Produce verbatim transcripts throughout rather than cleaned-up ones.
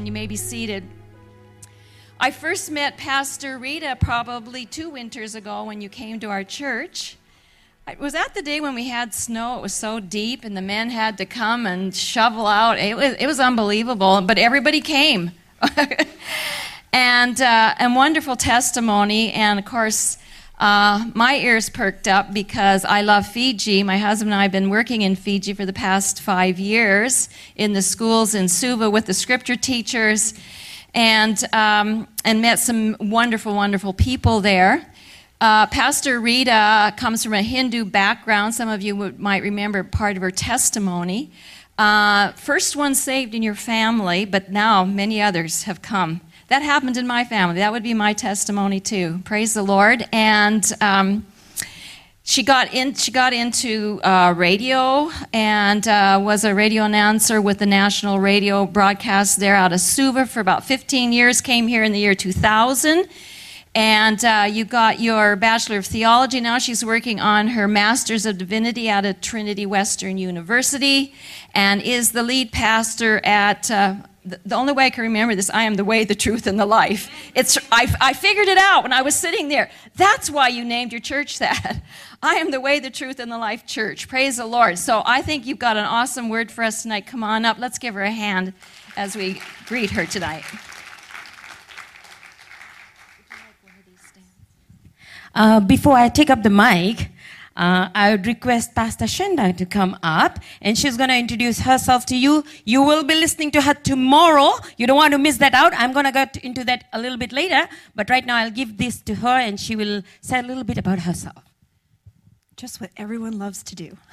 and you may be seated. I first met Pastor Rita probably two winters ago when you came to our church. Was that the day when we had snow? It was so deep, and the men had to come and shovel out. It was, it was unbelievable, but everybody came. and uh, and wonderful testimony, and of course, uh, my ears perked up because I love Fiji. My husband and I have been working in Fiji for the past five years in the schools in Suva with the scripture teachers, and um, and met some wonderful, wonderful people there. Uh, Pastor Rita comes from a Hindu background. Some of you would, might remember part of her testimony. Uh, first one saved in your family, but now many others have come. That happened in my family. That would be my testimony too. Praise the Lord. And um, she got in. She got into uh, radio and uh, was a radio announcer with the national radio broadcast there out of Suva for about fifteen years. Came here in the year two thousand. And uh, you got your Bachelor of Theology. Now she's working on her Master's of Divinity out of Trinity Western University and is the lead pastor at, uh, the, the only way I can remember this, I am the way, the truth, and the life. It's I, I figured it out when I was sitting there. That's why you named your church that. I am the way, the truth, and the life church. Praise the Lord. So I think you've got an awesome word for us tonight. Come on up. Let's give her a hand as we greet her tonight. Uh, before I take up the mic, uh, I would request Pastor Shenda to come up, and she's going to introduce herself to you. You will be listening to her tomorrow. You don't want to miss that out. I'm going to get into that a little bit later, but right now I'll give this to her, and she will say a little bit about herself. Just what everyone loves to do.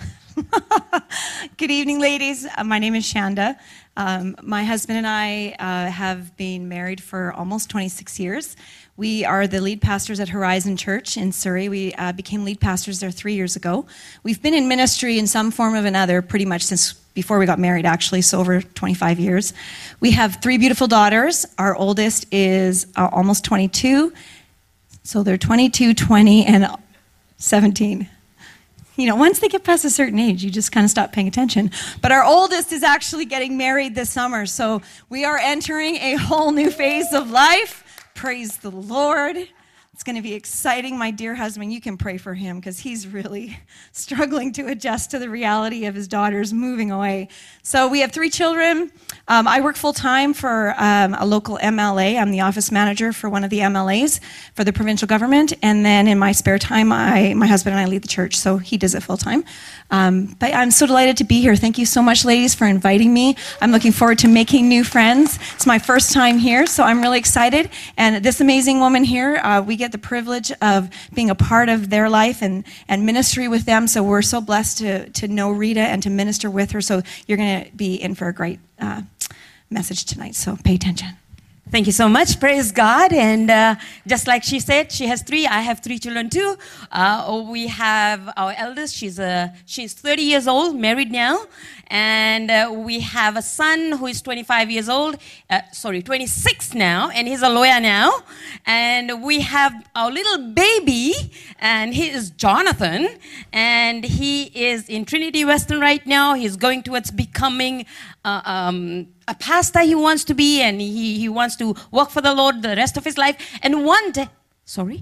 Good evening, ladies. Uh, my name is Shanda. Um, my husband and I uh, have been married for almost twenty-six years. We are the lead pastors at Horizon Church in Surrey. We uh, became lead pastors there three years ago. We've been in ministry in some form or another pretty much since before we got married, actually, so over twenty-five years. We have three beautiful daughters. Our oldest is uh, almost twenty-two. So they're twenty-two, twenty, and seventeen. You know, once they get past a certain age, you just kind of stop paying attention. But our oldest is actually getting married this summer, so we are entering a whole new phase of life. Praise the Lord. It's going to be exciting. My dear husband, you can pray for him because he's really struggling to adjust to the reality of his daughters moving away. So we have three children. Um, I work full-time for um, a local M L A. I'm the office manager for one of the M L As for the provincial government. And then in my spare time, I, my husband and I lead the church, so he does it full-time. Um, but I'm so delighted to be here. Thank you so much, ladies, for inviting me. I'm looking forward to making new friends. It's my first time here, so I'm really excited. And this amazing woman here, uh, we get the privilege of being a part of their life and, and ministry with them. So we're so blessed to, to know Rita and to minister with her. So you're going to be in for a great uh, message tonight. So pay attention. Thank you so much. Praise God. And uh, just like she said, she has three. I have three children too. Uh, we have our eldest. She's a, she's thirty years old, married now. And uh, we have a son who is twenty-five years old, uh, sorry, twenty-six now, and he's a lawyer now. And we have our little baby, and he is Jonathan, and he is in Trinity Western right now. He's going towards becoming uh, um, a pastor he wants to be, and he, he wants to work for the Lord the rest of his life. And one day, sorry?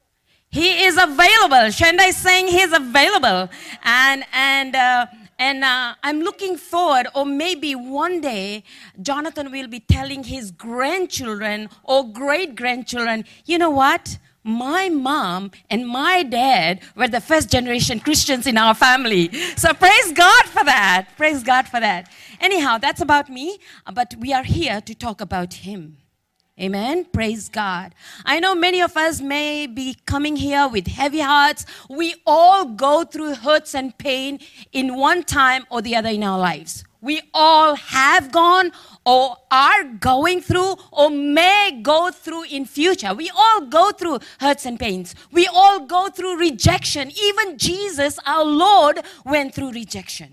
He is available. Shanda is saying he is available. And, and, uh, And uh, I'm looking forward, or maybe one day, Jonathan will be telling his grandchildren or great-grandchildren, you know what? My mom and my dad were the first generation Christians in our family. So praise God for that. Praise God for that. Anyhow, that's about me, but we are here to talk about him. Amen. Praise God. I know many of us may be coming here with heavy hearts. We all go through hurts and pain in one time or the other in our lives. We all have gone or are going through or may go through in future. We all go through hurts and pains. We all go through rejection. Even Jesus, our Lord, went through rejection.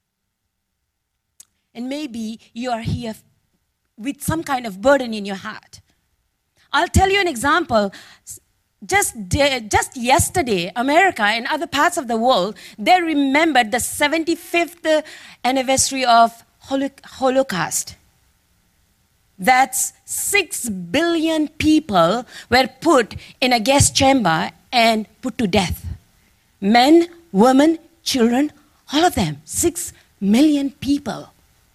And maybe you are here with some kind of burden in your heart. I'll tell you an example. Just, just yesterday, America and other parts of the world, they remembered the seventy-fifth anniversary of Holocaust. That's six billion people were put in a gas chamber and put to death. Men, women, children, all of them. Six million people.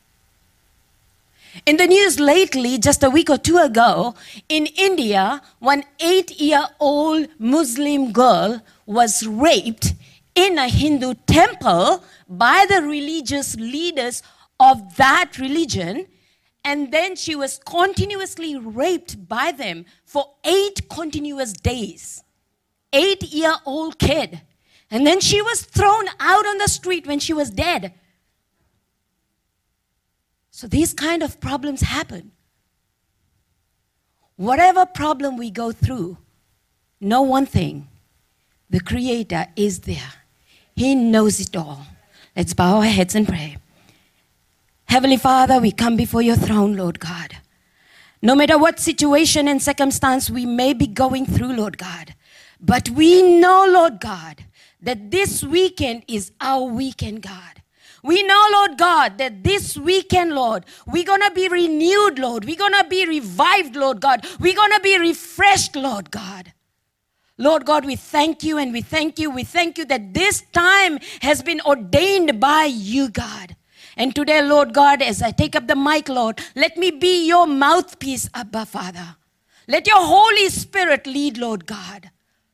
In the news lately, just a week or two ago, in India, one eight-year-old Muslim girl was raped in a Hindu temple by the religious leaders of that religion, and then she was continuously raped by them for eight continuous days. Eight-year-old kid. And then she was thrown out on the street when she was dead. So these kind of problems happen. Whatever problem we go through, know one thing. The Creator is there. He knows it all. Let's bow our heads and pray. Heavenly Father, we come before your throne, Lord God. No matter what situation and circumstance we may be going through, Lord God, but we know, Lord God, that this weekend is our weekend, God. We know, Lord God, that this weekend, Lord, we're going to be renewed, Lord. We're going to be revived, Lord God. We're going to be refreshed, Lord God. Lord God, we thank you and we thank you. We thank you that this time has been ordained by you, God. And today, Lord God, as I take up the mic, Lord, let me be your mouthpiece, Abba, Father. Let your Holy Spirit lead, Lord God.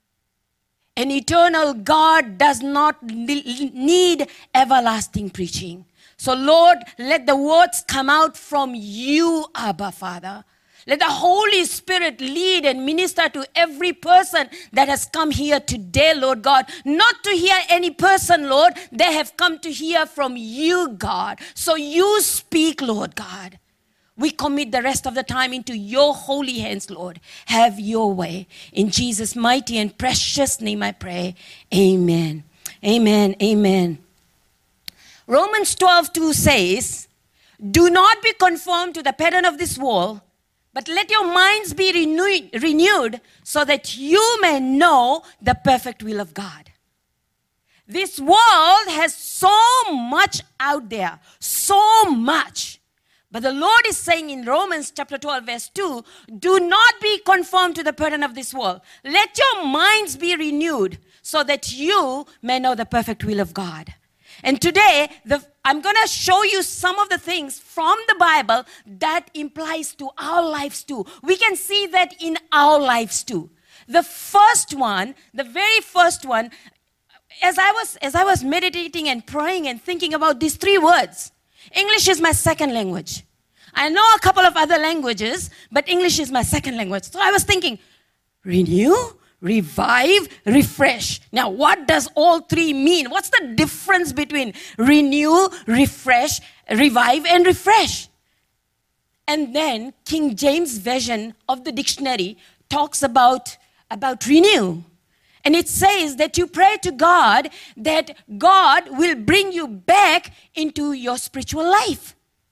An eternal God does not need everlasting preaching. So, Lord, let the words come out from you, Abba, Father. Let the Holy Spirit lead and minister to every person that has come here today, Lord God. Not to hear any person, Lord. They have come to hear from you, God. So you speak, Lord God. We commit the rest of the time into your holy hands, Lord. Have your way. In Jesus' mighty and precious name I pray. Amen. Amen. Amen. Romans twelve two says, do not be conformed to the pattern of this world, but let your minds be renewed, renewed so that you may know the perfect will of God. This world has so much out there, so much. But the Lord is saying in Romans chapter twelve verse two, do not be conformed to the pattern of this world. Let your minds be renewed so that you may know the perfect will of God. And today, the, I'm going to show you some of the things from the Bible that implies to our lives too. We can see that in our lives too. The first one, the very first one, as I was, as I was meditating and praying and thinking about these three words, English is my second language. I know a couple of other languages, but English is my second language. So I was thinking, renew, revive, refresh. Now, what does all three mean? What's the difference between renew, refresh, revive, and refresh? And then King James Version of the dictionary talks about, about renew. And it says that you pray to God that God will bring you back into your spiritual life.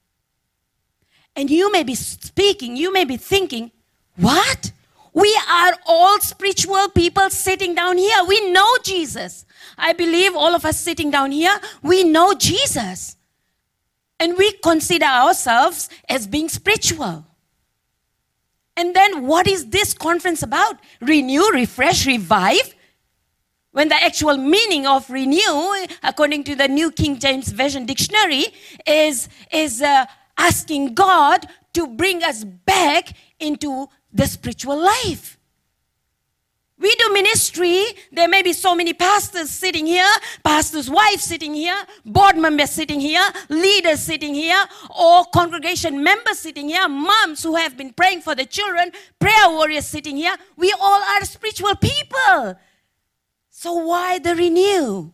And you may be speaking, you may be thinking, what? We are all spiritual people sitting down here. We know Jesus. I believe all of us sitting down here, we know Jesus. And we consider ourselves as being spiritual. And then what is this conference about? Renew, refresh, revive? When the actual meaning of renew, according to the New King James Version Dictionary, is, is uh, asking God to bring us back into the spiritual life. We do ministry. There may be so many pastors sitting here, pastors' wives sitting here, board members sitting here, leaders sitting here, or congregation members sitting here, moms who have been praying for the children, prayer warriors sitting here. We all are spiritual people. So why the renew?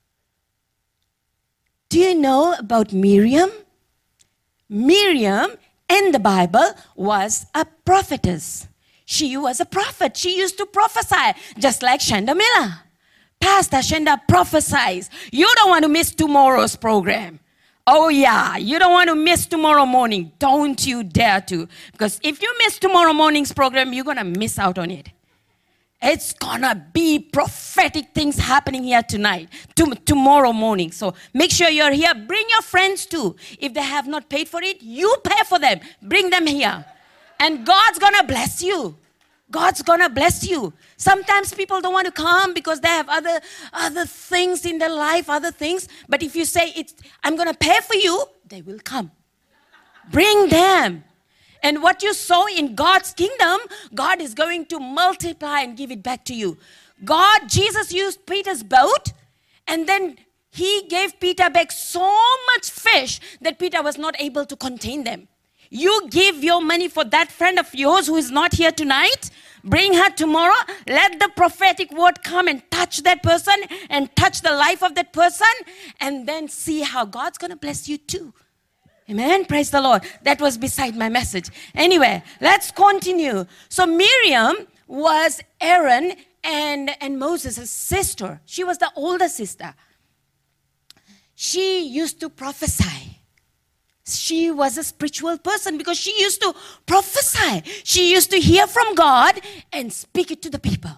Do you know about Miriam? Miriam in the Bible was a prophetess. She was a prophet. She used to prophesy, just like Shanda Miller. Pastor Shanda prophesies. You don't want to miss tomorrow's program. Oh yeah, you don't want to miss tomorrow morning. Don't you dare to. Because if you miss tomorrow morning's program, you're going to miss out on it. It's going to be prophetic things happening here tonight, to, tomorrow morning. So make sure you're here. Bring your friends too. If they have not paid for it, you pay for them. Bring them here. And God's going to bless you. God's going to bless you. Sometimes people don't want to come because they have other, other things in their life, other things. But if you say, it's, I'm going to pay for you, they will come. Bring them. And what you sow in God's kingdom, God is going to multiply and give it back to you. God, Jesus used Peter's boat, and then he gave Peter back so much fish that Peter was not able to contain them. You give your money for that friend of yours who is not here tonight. Bring her tomorrow. Let the prophetic word come and touch that person and touch the life of that person, and then see how God's going to bless you too. Amen. Praise the Lord. That was beside my message. Anyway, let's continue. So Miriam was Aaron and, and Moses' sister. She was the older sister. She used to prophesy. She was a spiritual person because she used to prophesy. She used to hear from God and speak it to the people.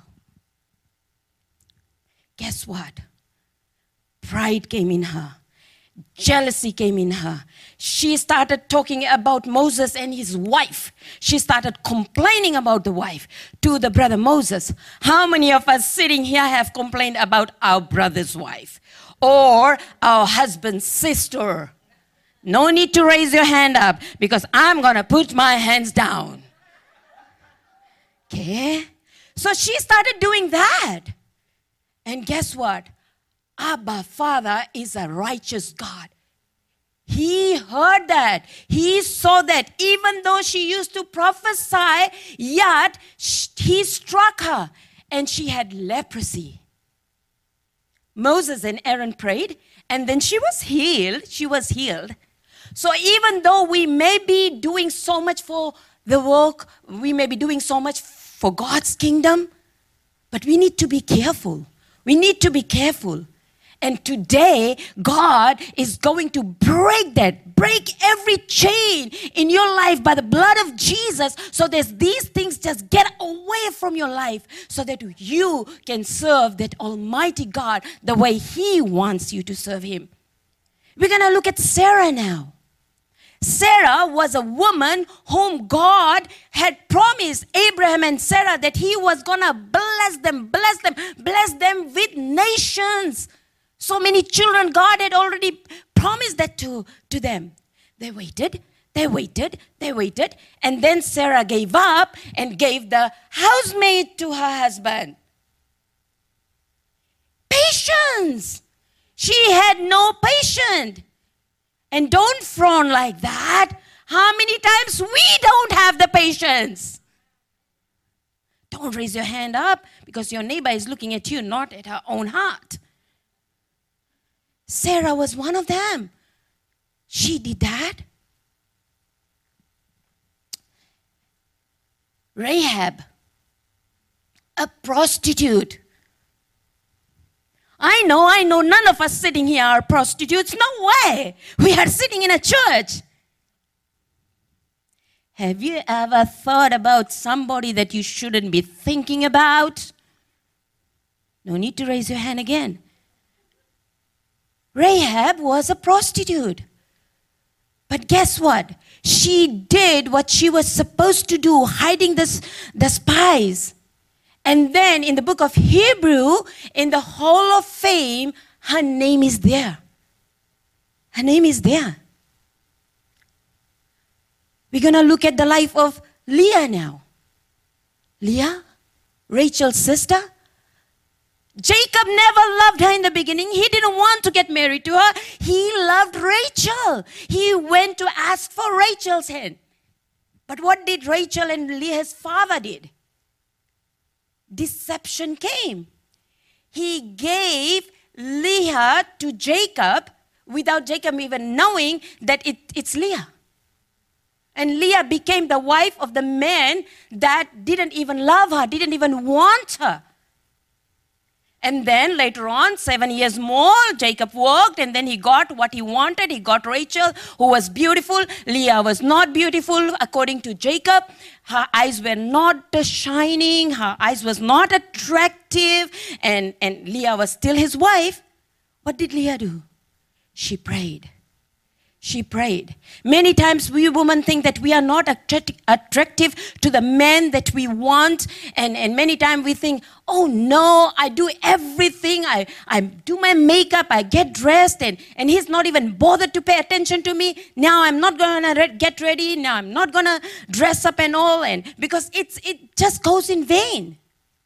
Guess what? Pride came in her. Jealousy came in her. She started talking about Moses and his wife. She started complaining about the wife to the brother Moses. How many of us sitting here have complained about our brother's wife or our husband's sister? No need to raise your hand up because I'm going to put my hands down. Okay? So she started doing that. And guess what? Abba, Father, is a righteous God. He heard that. He saw that. Even though she used to prophesy, yet he struck her and she had leprosy. Moses and Aaron prayed, and then she was healed. She was healed. So even though we may be doing so much for the work, we may be doing so much for God's kingdom, but we need to be careful. We need to be careful. And today, God is going to break that, break every chain in your life by the blood of Jesus, so that these things just get away from your life, so that you can serve that Almighty God the way He wants you to serve Him. We're going to look at Sarah now. Sarah was a woman whom God had promised Abraham and Sarah that He was going to bless them, bless them, bless them with nations. So many children, God had already promised that to, to them. They waited, they waited, they waited. And then Sarah gave up and gave the housemaid to her husband. Patience. She had no patience. And don't frown like that. How many times we don't have the patience? Don't raise your hand up because your neighbor is looking at you, not at her own heart. Sarah was one of them. She did that. Rahab, a prostitute. I know, I know, none of us sitting here are prostitutes. No way. We are sitting in a church. Have you ever thought about somebody that you shouldn't be thinking about? No need to raise your hand again. Rahab was a prostitute. But guess what? She did what she was supposed to do, hiding the, the spies. And then in the book of Hebrew, in the Hall of Fame, her name is there. Her name is there. We're going to look at the life of Leah now. Leah, Rachel's sister. Jacob never loved her in the beginning. He didn't want to get married to her. He loved Rachel. He went to ask for Rachel's hand. But what did Rachel and Leah's father did? Deception came. He gave Leah to Jacob without Jacob even knowing that it, it's Leah. And Leah became the wife of the man that didn't even love her, didn't even want her. And then later on, seven years more, Jacob worked and then he got what he wanted. He got Rachel, who was beautiful. Leah was not beautiful according to Jacob. Her eyes were not shining. Her eyes was not attractive. And, and Leah was still his wife. What did Leah do? She prayed. She prayed. Many times we women think that we are not attract- attractive to the men that we want. And, and many times we think, oh no, I do everything. I, I do my makeup, I get dressed, and, and he's not even bothered to pay attention to me. Now I'm not going to re- get ready. Now I'm not going to dress up and all. And because it's it just goes in vain.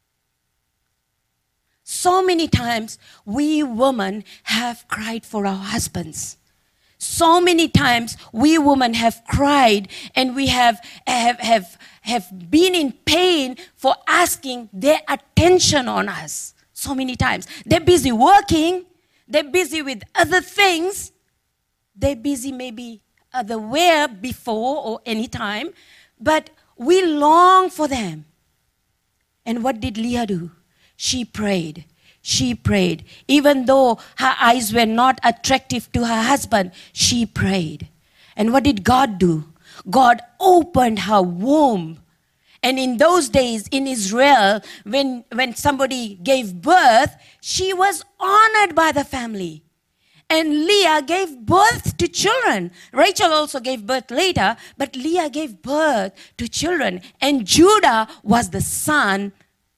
So many times we women have cried for our husbands. So many times we women have cried and we have, have, have, have been in pain for asking their attention on us. So many times. They're busy working. They're busy with other things. They're busy maybe otherwhere before or any time. But we long for them. And what did Leah do? She prayed. She prayed. Even though her eyes were not attractive to her husband, she prayed. And what did God do? God opened her womb. And in those days in Israel, when, when somebody gave birth, she was honored by the family. And Leah gave birth to children. Rachel also gave birth later, but Leah gave birth to children. And Judah was the son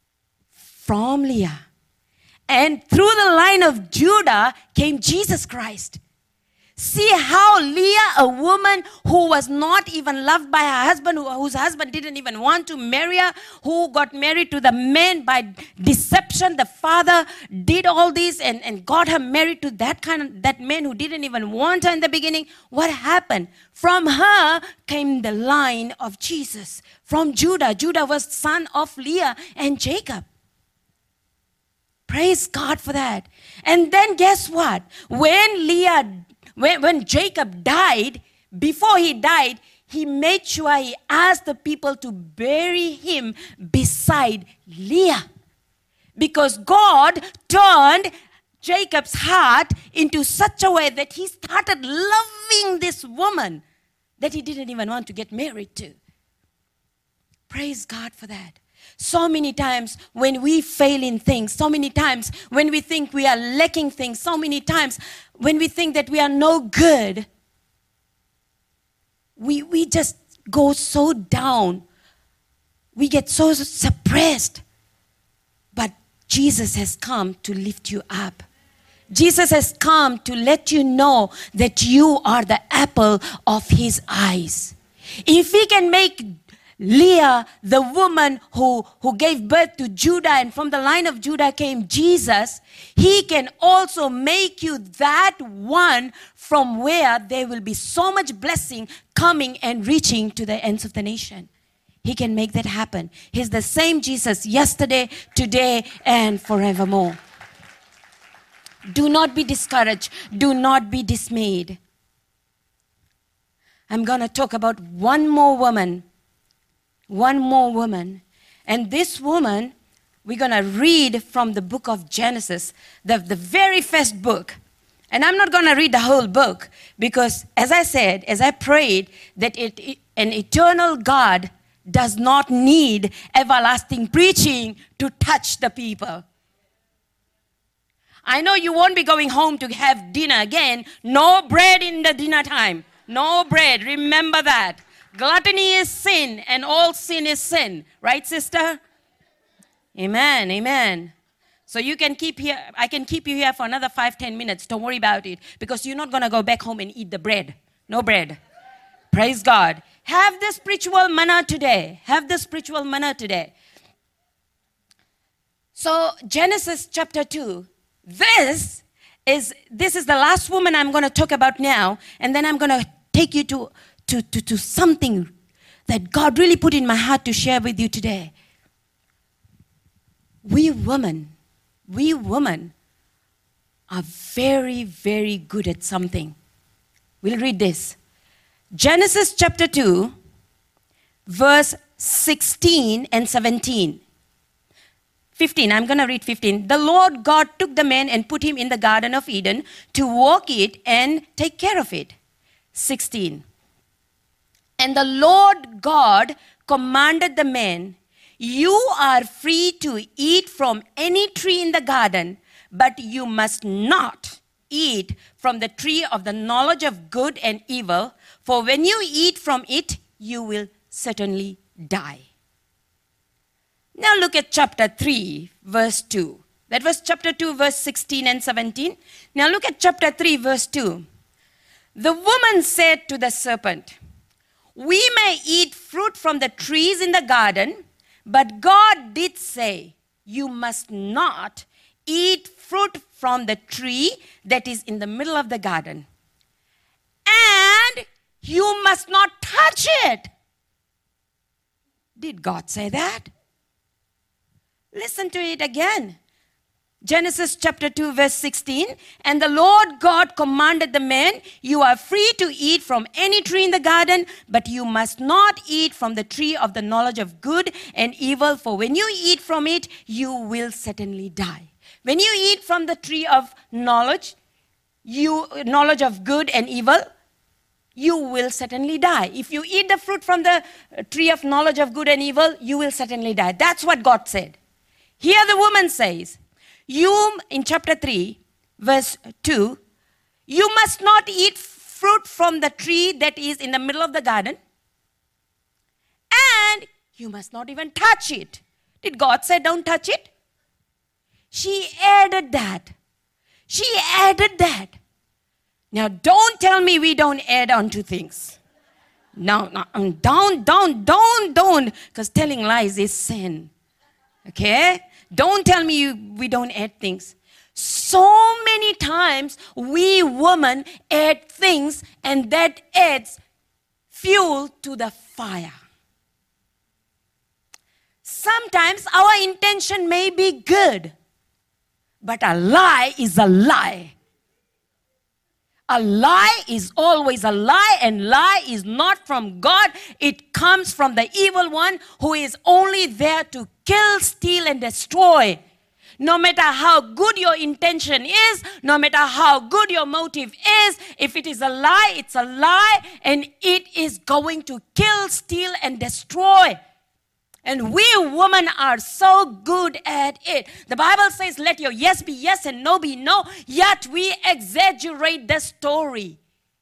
from Leah. And through the line of Judah came Jesus Christ. See how Leah, a woman who was not even loved by her husband, who, whose husband didn't even want to marry her, who got married to the man by deception. The father did all this and, and got her married to that kind of that man who didn't even want her in the beginning. What happened? From her came the line of Jesus. From Judah. Judah was son of Leah and Jacob. Praise God for that. And then guess what? When Leah, when, when Jacob died, before he died, he made sure he asked the people to bury him beside Leah. Because God turned Jacob's heart into such a way that he started loving this woman that he didn't even want to get married to. Praise God for that. So many times when we fail in things, so many times when we think we are lacking things, so many times when we think that we are no good, we, we just go so down. We get so suppressed. But Jesus has come to lift you up. Jesus has come to let you know that you are the apple of his eyes. If he can make Leah, the woman who, who gave birth to Judah, and from the line of Judah came Jesus, he can also make you that one from where there will be so much blessing coming and reaching to the ends of the nation. He can make that happen. He's the same Jesus yesterday, today, and forevermore. Do not be discouraged. Do not be dismayed. I'm going to talk about one more woman. One more woman. And this woman, we're going to read from the book of Genesis, the, the very first book. And I'm not going to read the whole book because, as I said, as I prayed, that it, it, an eternal God does not need everlasting preaching to touch the people. I know you won't be going home to have dinner again. No bread in the dinner time. No bread. Remember that. Gluttony is sin, and all sin is sin. Right, sister? Amen, amen. So you can keep here, I can keep you here for another five, ten minutes. Don't worry about it. Because you're not going to go back home and eat the bread. No bread. Praise God. Have the spiritual manna today. Have the spiritual manna today. So Genesis chapter two. This is, this is the last woman I'm going to talk about now. And then I'm going to take you to To, to, to something that God really put in my heart to share with you today. We women, we women are very, very good at something. We'll read this. Genesis chapter two, verse sixteen and seventeen. fifteen, I'm going to read fifteen. The Lord God took the man and put him in the Garden of Eden to walk it and take care of it. sixteen. And the Lord God commanded the man, you are free to eat from any tree in the garden, but you must not eat from the tree of the knowledge of good and evil, for when you eat from it, you will certainly die. Now look at chapter three, verse two. That was chapter two, verse sixteen and seventeen. Now look at chapter three, verse two. The woman said to the serpent, we may eat fruit from the trees in the garden, but God did say, you must not eat fruit from the tree that is in the middle of the garden. And you must not touch it. Did God say that? Listen to it again. Genesis chapter two, verse sixteen. And the Lord God commanded the man, you are free to eat from any tree in the garden, but you must not eat from the tree of the knowledge of good and evil, for when you eat from it, you will certainly die. When you eat from the tree of knowledge, you knowledge of good and evil, you will certainly die. If you eat the fruit from the tree of knowledge of good and evil, you will certainly die. That's what God said. Here the woman says, you, in chapter three, verse two, you must not eat fruit from the tree that is in the middle of the garden, and you must not even touch it. Did God say don't touch it? She added that. She added that. Now don't tell me we don't add on to things. No, no, don't, don't, don't, don't, because telling lies is sin. Okay? Don't tell me you, we don't add things. So many times we women add things, and that adds fuel to the fire. Sometimes our intention may be good, but a lie is a lie. A lie is always a lie, and lie is not from God. It comes from the evil one who is only there to kill, steal, and destroy. No matter how good your intention is, no matter how good your motive is, if it is a lie, it's a lie, and it is going to kill, steal, and destroy. And we women are so good at it. The Bible says, let your yes be yes and no be no, yet we exaggerate the story.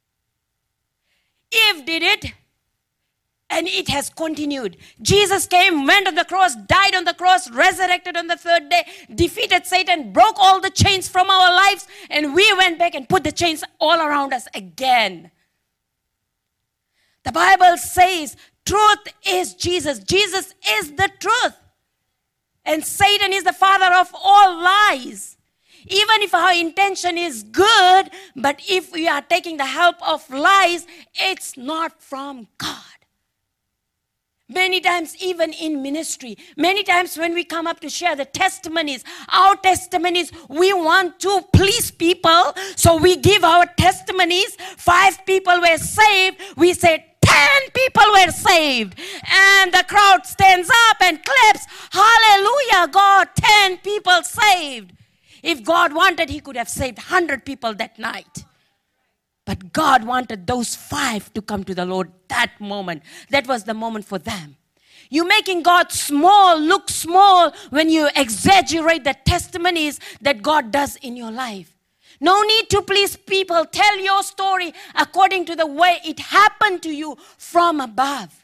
Eve did it, and it has continued. Jesus came, went on the cross, died on the cross, resurrected on the third day, defeated Satan, broke all the chains from our lives, and we went back and put the chains all around us again. The Bible says, truth is Jesus. Jesus is the truth. And Satan is the father of all lies. Even if our intention is good, but if we are taking the help of lies, it's not from God. Many times, even in ministry, many times when we come up to share the testimonies, our testimonies, we want to please people, so we give our testimonies. Five people were saved. We said, ten people were saved. And the crowd stands up and claps. Hallelujah, God, ten people saved. If God wanted, he could have saved one hundred people that night. But God wanted those five to come to the Lord that moment. That was the moment for them. You're making God small, look small, when you exaggerate the testimonies that God does in your life. No need to please people. Tell your story according to the way it happened to you from above.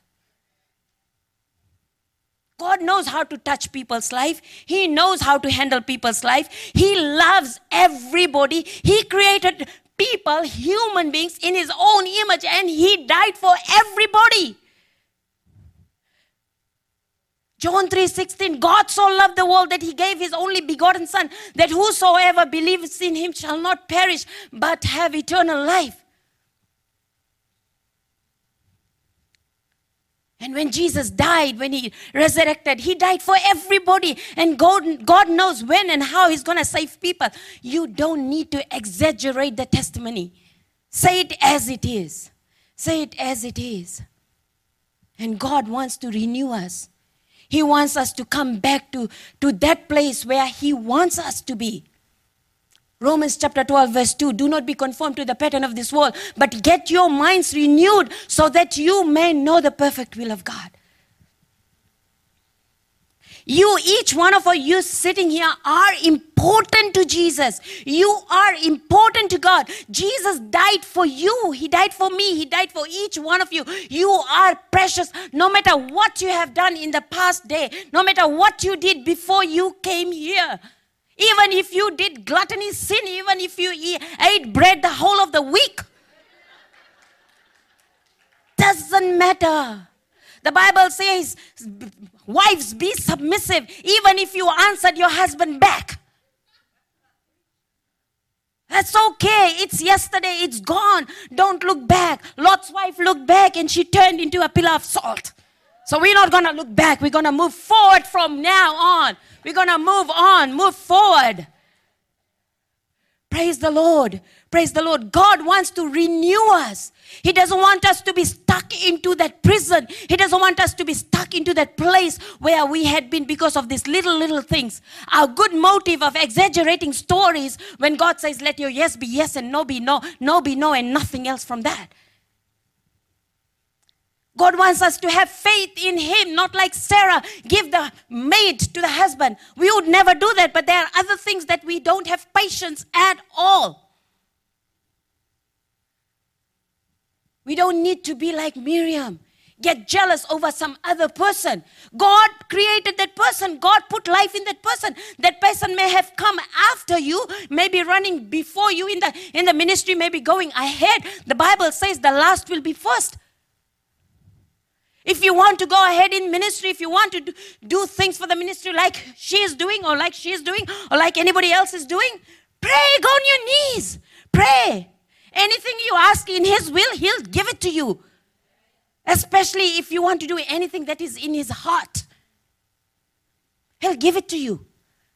God knows how to touch people's life. He knows how to handle people's life. He loves everybody. He created people, human beings, in his own image, and he died for everybody. John three sixteen, God so loved the world that he gave his only begotten Son, that whosoever believes in him shall not perish, but have eternal life. And when Jesus died, when he resurrected, he died for everybody. And God, God knows when and how he's going to save people. You don't need to exaggerate the testimony. Say it as it is. Say it as it is. And God wants to renew us. He wants us to come back to, to that place where he wants us to be. Romans chapter twelve verse two, do not be conformed to the pattern of this world, but get your minds renewed so that you may know the perfect will of God. You, each one of you sitting here, are important. important to Jesus. You are important to God. Jesus died for you. He died for me. He died for each one of you. You are precious. No matter what you have done in the past day, no matter what you did before you came here, even if you did gluttony sin, even if you eat, ate bread the whole of the week, doesn't matter. The Bible says, wives, be submissive, even if you answered your husband back. That's okay. It's yesterday. It's gone. Don't look back. Lot's wife looked back and she turned into a pillar of salt. So we're not going to look back. We're going to move forward from now on. We're going to move on, move forward. Praise the Lord. Praise the Lord. God wants to renew us. He doesn't want us to be stuck into that prison. He doesn't want us to be stuck into that place where we had been because of these little, little things. Our good motive of exaggerating stories when God says, let your yes be yes and no be no, no be no, and nothing else from that. God wants us to have faith in Him, not like Sarah, give the maid to the husband. We would never do that, but there are other things that we don't have patience at all. We don't need to be like Miriam, get jealous over some other person. God created that person. God put life in that person. That person may have come after you, maybe running before you in the, in the ministry, maybe going ahead. The Bible says the last will be first. If you want to go ahead in ministry, if you want to do, do things for the ministry like she is doing or like she is doing or like anybody else is doing, pray, go on your knees, pray. Anything you ask in His will, He'll give it to you. Especially if you want to do anything that is in His heart. He'll give it to you.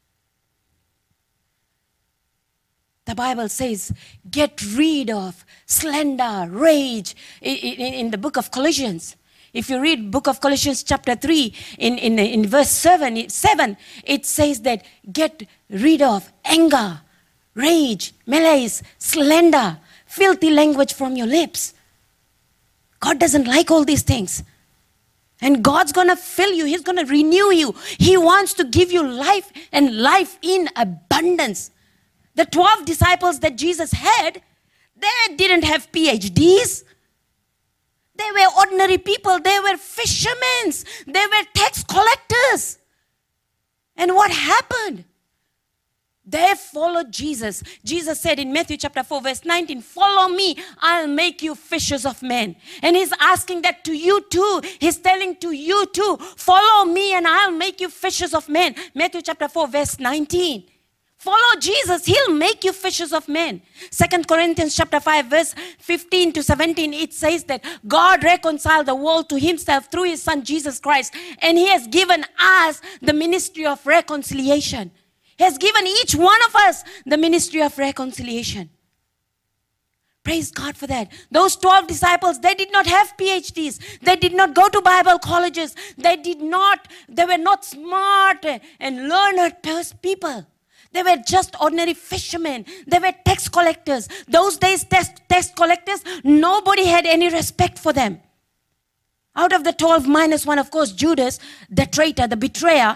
The Bible says, get rid of slander, rage in, in, in the book of Colossians. If you read book of Colossians chapter three, in, in, in verse seven, seven, it says that get rid of anger, rage, malice, slander, filthy language from your lips. God doesn't like all these things. And God's going to fill you. He's going to renew you. He wants to give you life and life in abundance. The twelve disciples that Jesus had, they didn't have P H Ds. They were ordinary people. They were fishermen. They were tax collectors. And what happened? They followed Jesus. Jesus said in Matthew chapter four, verse nineteen, follow me, I'll make you fishers of men. And He's asking that to you too. He's telling to you too, follow me and I'll make you fishers of men. Matthew chapter four, verse nineteen. Follow Jesus, He'll make you fishers of men. Second Corinthians chapter five, verse fifteen to seventeen, it says that God reconciled the world to Himself through His Son Jesus Christ. And He has given us the ministry of reconciliation. He has given each one of us the ministry of reconciliation. Praise God for that. Those twelve disciples, they did not have P H Ds. They did not go to Bible colleges. They did not, they were not smart and learned people. They were just ordinary fishermen. They were tax collectors. Those days, tax, tax collectors, nobody had any respect for them. Out of the twelve minus one, of course, Judas, the traitor, the betrayer.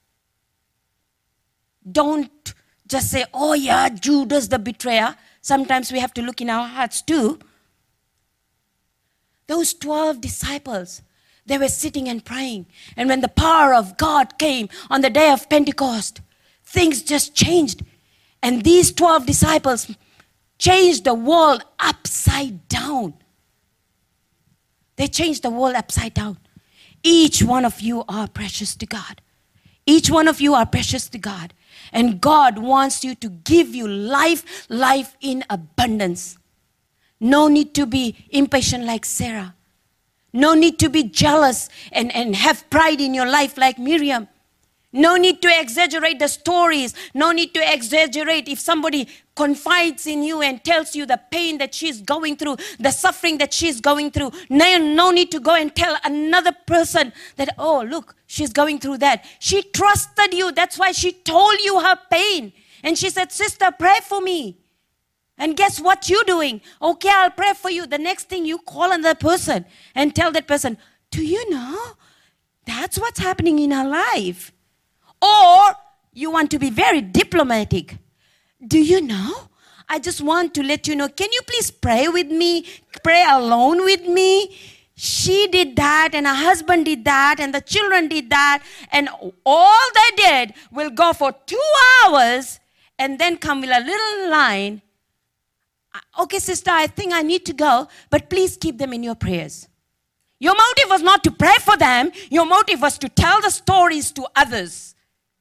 Don't just say, oh yeah, Judas the betrayer. Sometimes we have to look in our hearts too. Those twelve disciples, they were sitting and praying. And when the power of God came on the day of Pentecost, things just changed. And these twelve disciples changed the world upside down. They changed the world upside down. Each one of you are precious to God. Each one of you are precious to God. And God wants you to give you life, life in abundance. No need to be impatient like Sarah. No need to be jealous and, and have pride in your life like Miriam. No need to exaggerate the stories. No need to exaggerate if somebody confides in you and tells you the pain that she's going through, the suffering that she's going through. No, no need to go and tell another person that, oh, look, she's going through that. She trusted you. That's why she told you her pain. And she said, sister, pray for me. And guess what you're doing? Okay, I'll pray for you. The next thing, you call another person and tell that person, do you know? That's what's happening in her life. Or You want to be very diplomatic. Do you know? I just want to let you know, can you please pray with me? Pray alone with me? She did that, and her husband did that, and the children did that, and all they did will go for two hours and then come with a little line. Okay, sister, I think I need to go, but please keep them in your prayers. Your motive was not to pray for them. Your motive was to tell the stories to others.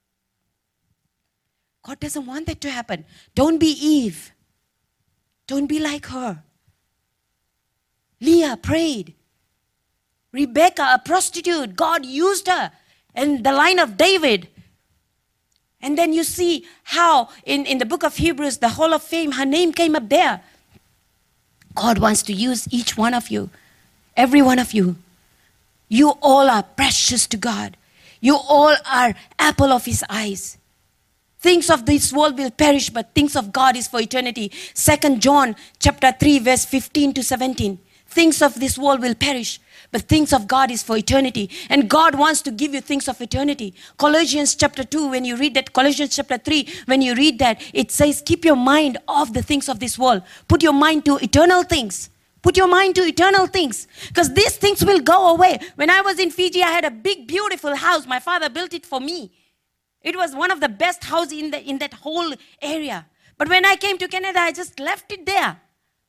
God doesn't want that to happen. Don't be Eve. Don't be like her. Leah prayed. Rebecca, a prostitute, God used her. And the line of David. And then you see how in, in the book of Hebrews, the Hall of Fame, her name came up there. God wants to use each one of you. Every one of you. You all are precious to God. You all are apple of His eyes. Things of this world will perish, but things of God is for eternity. Second John chapter three, verse fifteen to seventeen. Things of this world will perish, but things of God is for eternity. And God wants to give you things of eternity. Colossians chapter two, when you read that, Colossians chapter three, when you read that, it says, keep your mind off the things of this world. Put your mind to eternal things. Put your mind to eternal things. Because these things will go away. When I was in Fiji, I had a big, beautiful house. My father built it for me. It was one of the best houses in, the, in that whole area. But when I came to Canada, I just left it there.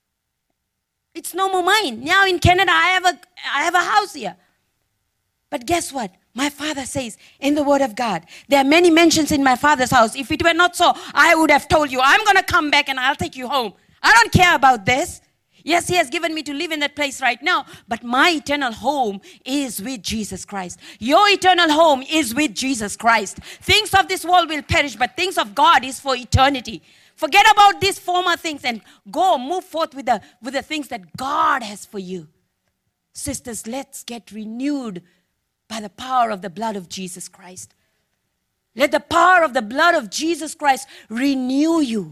It's no more mine. Now in Canada, I have a, I have a house here. But guess what? My father says in the Word of God, there are many mansions in my father's house. If it were not so, I would have told you, I'm going to come back and I'll take you home. I don't care about this. Yes, He has given me to live in that place right now, but my eternal home is with Jesus Christ. Your eternal home is with Jesus Christ. Things of this world will perish, but things of God is for eternity. Forget about these former things and go move forth with the, with the things that God has for you. Sisters, let's get renewed by the power of the blood of Jesus Christ. Let the power of the blood of Jesus Christ renew you.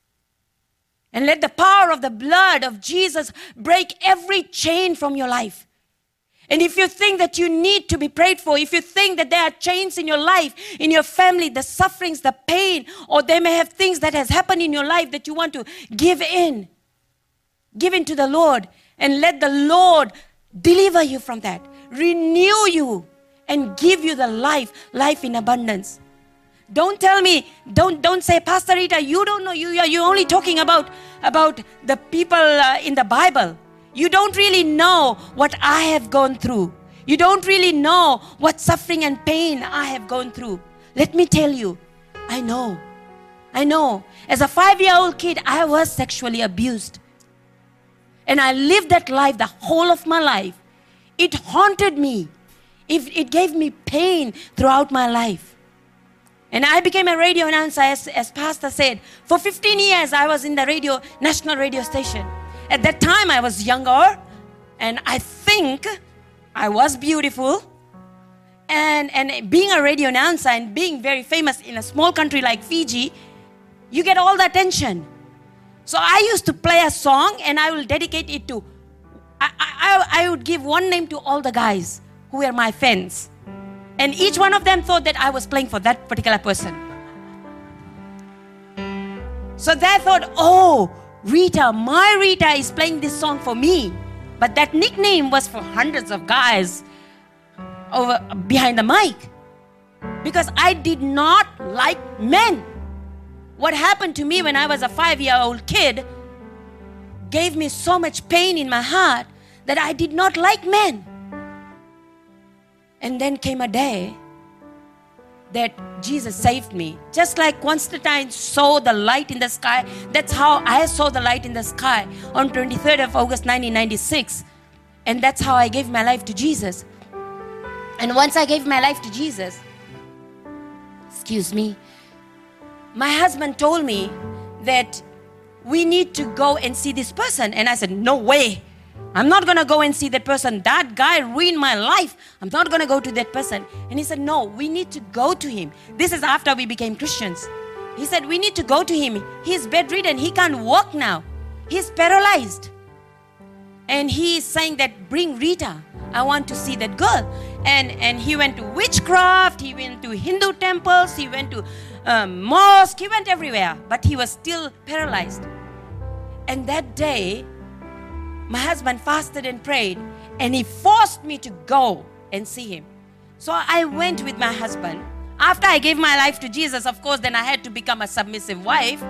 And let the power of the blood of Jesus break every chain from your life. And if you think that you need to be prayed for, if you think that there are chains in your life, in your family, the sufferings, the pain, or they may have things that has happened in your life that you want to give in, give in to the Lord and let the Lord deliver you from that, renew you and give you the life, life in abundance. Don't tell me, don't don't say, Pastor Rita, you don't know, you, you're only talking about, about the people uh, in the Bible. You don't really know what I have gone through. You don't really know what suffering and pain I have gone through. Let me tell you, I know. I know. As a five-year-old kid, I was sexually abused. And I lived that life the whole of my life. It haunted me. It, it gave me pain throughout my life. And I became a radio announcer, as, as Pastor said. For fifteen years, I was in the radio, national radio station. At that time, I was younger, and I think I was beautiful. And, and being a radio announcer and being very famous in a small country like Fiji, you get all the attention. So I used to play a song, and I will dedicate it to, I, I, I would give one name to all the guys who were my fans. And each one of them thought that I was playing for that particular person. So they thought, oh, Rita, my Rita is playing this song for me. But that nickname was for hundreds of guys over behind the mic. Because I did not like men. What happened to me when I was a five-year-old kid gave me so much pain in my heart that I did not like men. And then came a day that Jesus saved me. Just like Constantine saw the light in the sky, that's how I saw the light in the sky on twenty-third of August nineteen ninety-six. And that's how I gave my life to Jesus. And once I gave my life to Jesus, excuse me, my husband told me that we need to go and see this person. And I said, no way. I'm not going to go and see that person. That guy ruined my life. I'm not going to go to that person. And he said, no, we need to go to him. This is after we became Christians. He said, we need to go to him. He's bedridden. He can't walk now. He's paralyzed. And he is saying that, bring Rita. I want to see that girl. And, and he went to witchcraft. He went to Hindu temples. He went to um, mosque, he went everywhere, but he was still paralyzed. And that day, my husband fasted and prayed, and he forced me to go and see him. So I went with my husband. After I gave my life to Jesus, of course, then I had to become a submissive wife.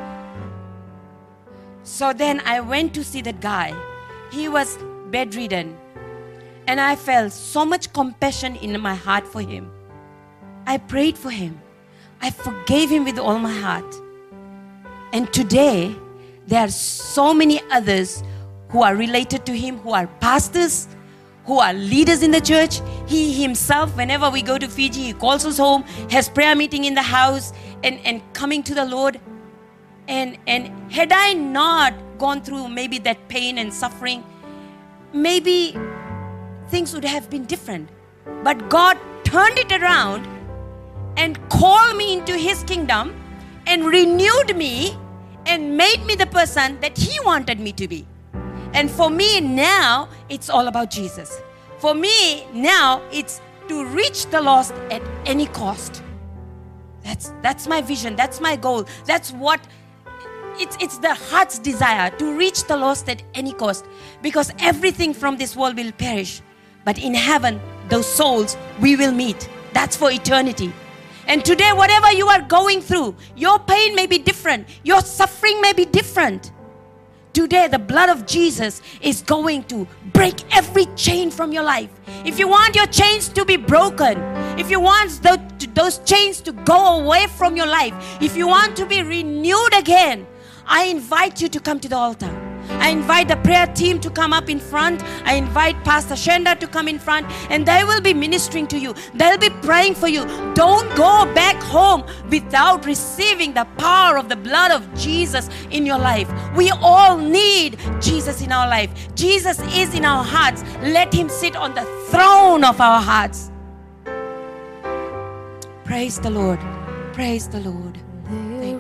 So then I went to see that guy. He was bedridden. And I felt so much compassion in my heart for him. I prayed for him. I forgave him with all my heart. And today, there are so many others who are related to him, who are pastors, who are leaders in the church. He himself, whenever we go to Fiji, he calls us home, has prayer meeting in the house, and, and coming to the Lord. And, and had I not gone through maybe that pain and suffering, maybe things would have been different. But God turned it around and called me into His kingdom and renewed me and made me the person that He wanted me to be. And for me now, it's all about Jesus. For me now, it's to reach the lost at any cost. That's, that's my vision. That's my goal. That's what, it's, it's the heart's desire to reach the lost at any cost. Because everything from this world will perish. But in heaven, those souls we will meet. That's for eternity. And today, whatever you are going through, your pain may be different. Your suffering may be different. Today, the blood of Jesus is going to break every chain from your life. If you want your chains to be broken, if you want the, those chains to go away from your life, if you want to be renewed again, I invite you to come to the altar. I invite the prayer team to come up in front. I invite Pastor Shenda to come in front, and they will be ministering to you. They'll be praying for you. Don't go back home without receiving the power of the blood of Jesus in your life. We all need Jesus in our life. Jesus is in our hearts. Let Him sit on the throne of our hearts. Praise the Lord. Praise the Lord.